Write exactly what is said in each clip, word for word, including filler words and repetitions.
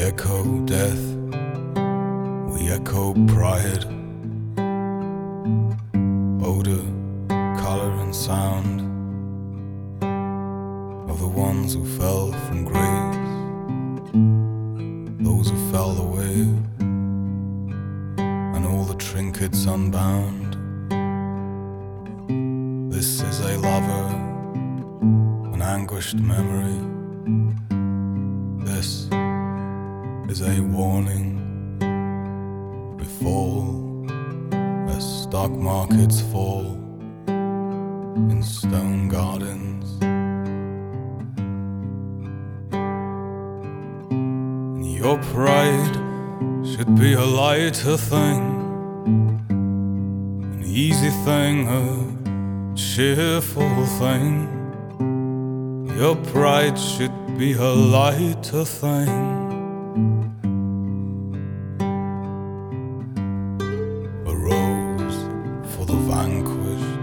echo death, we echo pride, odor, color and sound of the ones who fell from grace, those who fell away, and all the trinkets unbound. This is a lover, an anguished memory. This is a warning. We fall as stock markets fall in stone gardens. And your pride should be a lighter thing, an easy thing, a cheerful thing. Your pride should be a lighter thing. A rose for the vanquished,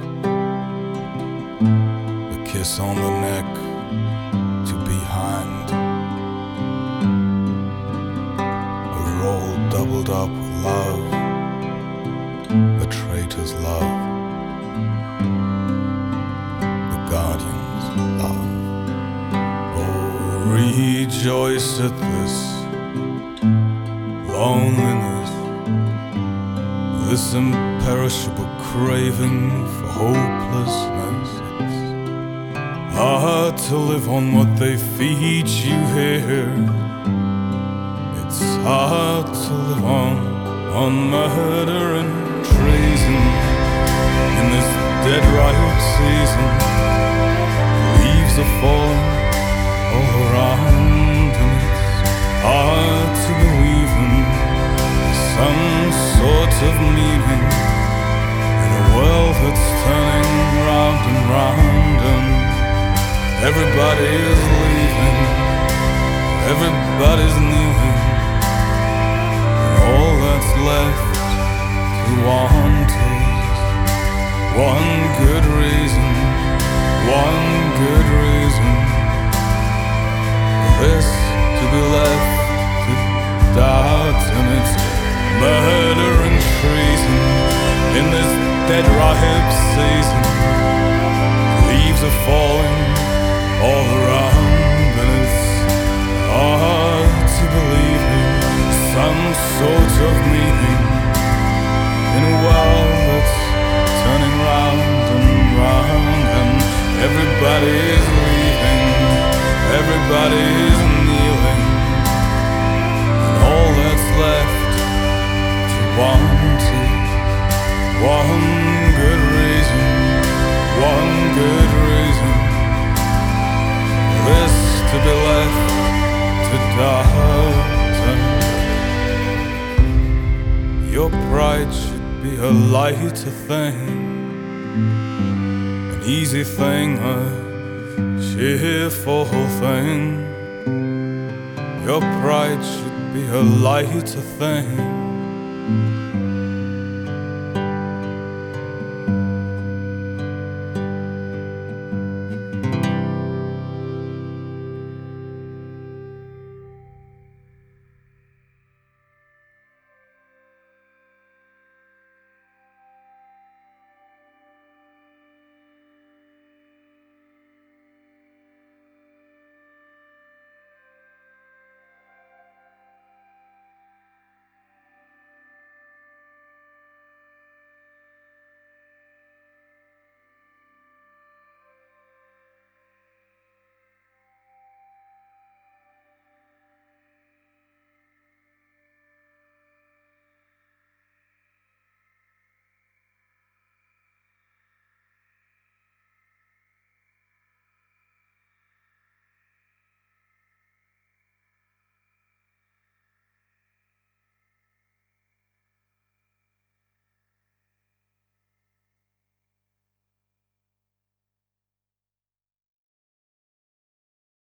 a kiss on the neck to be hanged, a roll doubled up with love, a traitor's love, the guardian's love. Rejoice at this loneliness, this imperishable craving for hopelessness. It's hard to live on what they feed you here. It's hard to live on, on murder and treason. In this dead ripe season, leaves are falling all around, and it's hard to believe in some sort of meaning in a world that's turning round and round, and everybody is leaving, everybody's kneeling, and all that's left to want is one good reason, one good reason. This to be left to doubt, and it's murder and treason in this dead ripe season. Leaves are falling all around, and it's hard to believe in some sort of meaning in a world that's turning round and round, and everybody's leaving, everybody's kneeling, and all that's left to want is one good reason, one good reason. This to be left to doubt. Your pride should be a lighter thing, an easy thing, a cheerful thing. Your pride should be a lighter thing,